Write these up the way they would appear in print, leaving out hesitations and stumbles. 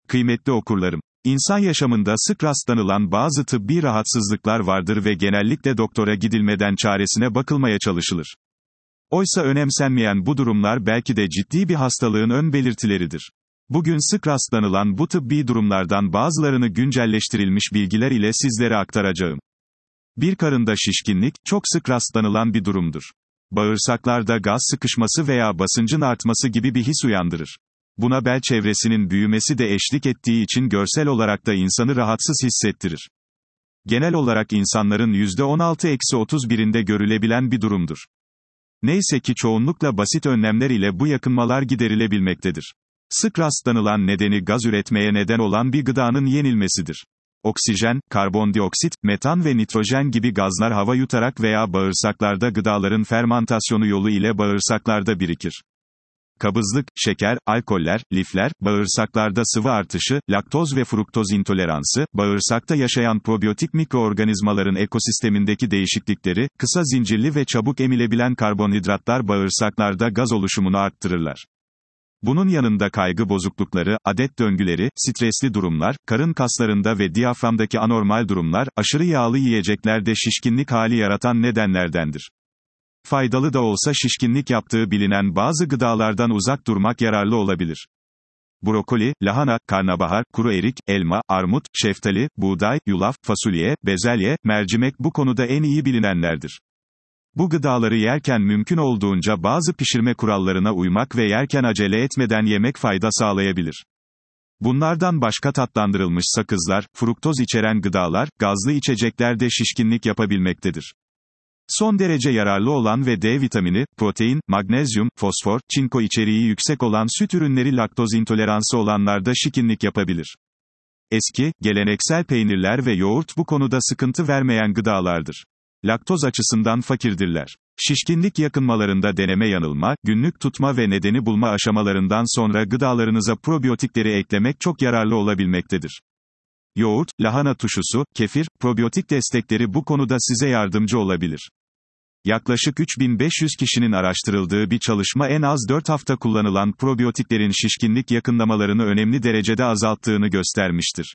Kıymetli okurlarım, İnsan yaşamında sık rastlanılan bazı tıbbi rahatsızlıklar vardır ve genellikle doktora gidilmeden çaresine bakılmaya çalışılır. Oysa önemsenmeyen bu durumlar belki de ciddi bir hastalığın ön belirtileridir. Bugün sık rastlanılan bu tıbbi durumlardan bazılarını güncelleştirilmiş bilgiler ile sizlere aktaracağım. Bir karında şişkinlik, çok sık rastlanılan bir durumdur. Bağırsaklarda gaz sıkışması veya basıncın artması gibi bir his uyandırır. Buna bel çevresinin büyümesi de eşlik ettiği için görsel olarak da insanı rahatsız hissettirir. Genel olarak insanların %16-31'inde görülebilen bir durumdur. Neyse ki çoğunlukla basit önlemler ile bu yakınmalar giderilebilmektedir. Sık rastlanılan nedeni gaz üretmeye neden olan bir gıdanın yenilmesidir. Oksijen, karbondioksit, metan ve nitrojen gibi gazlar hava yutarak veya bağırsaklarda gıdaların fermantasyonu yolu ile bağırsaklarda birikir. Kabızlık, şeker, alkoller, lifler, bağırsaklarda sıvı artışı, laktoz ve fruktoz intoleransı, bağırsakta yaşayan probiyotik mikroorganizmaların ekosistemindeki değişiklikleri, kısa zincirli ve çabuk emilebilen karbonhidratlar bağırsaklarda gaz oluşumunu arttırırlar. Bunun yanında kaygı bozuklukları, adet döngüleri, stresli durumlar, karın kaslarında ve diyaframdaki anormal durumlar, aşırı yağlı yiyeceklerde şişkinlik hali yaratan nedenlerdendir. Faydalı da olsa şişkinlik yaptığı bilinen bazı gıdalardan uzak durmak yararlı olabilir. Brokoli, lahana, karnabahar, kuru erik, elma, armut, şeftali, buğday, yulaf, fasulye, bezelye, mercimek bu konuda en iyi bilinenlerdir. Bu gıdaları yerken mümkün olduğunca bazı pişirme kurallarına uymak ve yerken acele etmeden yemek fayda sağlayabilir. Bunlardan başka tatlandırılmış sakızlar, fruktoz içeren gıdalar, gazlı içeceklerde şişkinlik yapabilmektedir. Son derece yararlı olan ve D vitamini, protein, magnezyum, fosfor, çinko içeriği yüksek olan süt ürünleri laktoz intoleransı olanlarda şişkinlik yapabilir. Eski, geleneksel peynirler ve yoğurt bu konuda sıkıntı vermeyen gıdalardır. Laktoz açısından fakirdirler. Şişkinlik yakınmalarında deneme yanılma, günlük tutma ve nedeni bulma aşamalarından sonra gıdalarınıza probiyotikleri eklemek çok yararlı olabilmektedir. Yoğurt, lahana turşusu, kefir, probiyotik destekleri bu konuda size yardımcı olabilir. Yaklaşık 3500 kişinin araştırıldığı bir çalışma en az 4 hafta kullanılan probiyotiklerin şişkinlik yakınlamalarını önemli derecede azalttığını göstermiştir.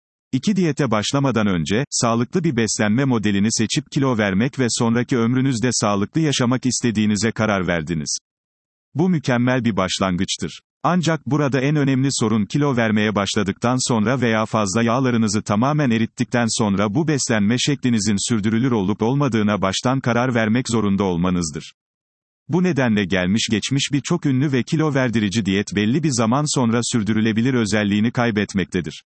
Diyete başlamadan önce, sağlıklı bir beslenme modelini seçip kilo vermek ve sonraki ömrünüzde sağlıklı yaşamak istediğinize karar verdiniz. Bu mükemmel bir başlangıçtır. Ancak burada en önemli sorun kilo vermeye başladıktan sonra veya fazla yağlarınızı tamamen erittikten sonra bu beslenme şeklinizin sürdürülür olup olmadığına baştan karar vermek zorunda olmanızdır. Bu nedenle gelmiş geçmiş birçok ünlü ve kilo verdirici diyet belli bir zaman sonra sürdürülebilir özelliğini kaybetmektedir.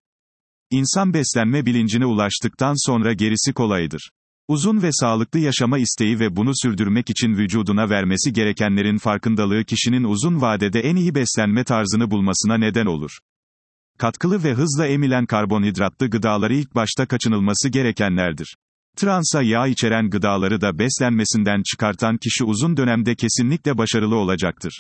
İnsan beslenme bilincine ulaştıktan sonra gerisi kolaydır. Uzun ve sağlıklı yaşama isteği ve bunu sürdürmek için vücuduna vermesi gerekenlerin farkındalığı kişinin uzun vadede en iyi beslenme tarzını bulmasına neden olur. Katkılı ve hızla emilen karbonhidratlı gıdaları ilk başta kaçınılması gerekenlerdir. Transa yağ içeren gıdaları da beslenmesinden çıkartan kişi uzun dönemde kesinlikle başarılı olacaktır.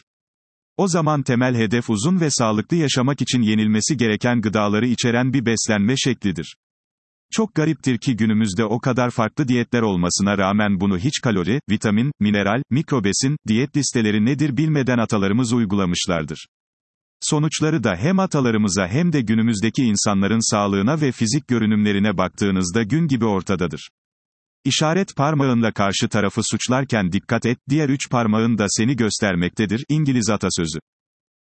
O zaman temel hedef uzun ve sağlıklı yaşamak için yenilmesi gereken gıdaları içeren bir beslenme şeklidir. Çok gariptir ki günümüzde o kadar farklı diyetler olmasına rağmen bunu hiç kalori, vitamin, mineral, mikrobesin, diyet listeleri nedir bilmeden atalarımız uygulamışlardır. Sonuçları da hem atalarımıza hem de günümüzdeki insanların sağlığına ve fizik görünümlerine baktığınızda gün gibi ortadadır. İşaret parmağınla karşı tarafı suçlarken dikkat et, diğer 3 parmağın da seni göstermektedir, İngiliz atasözü.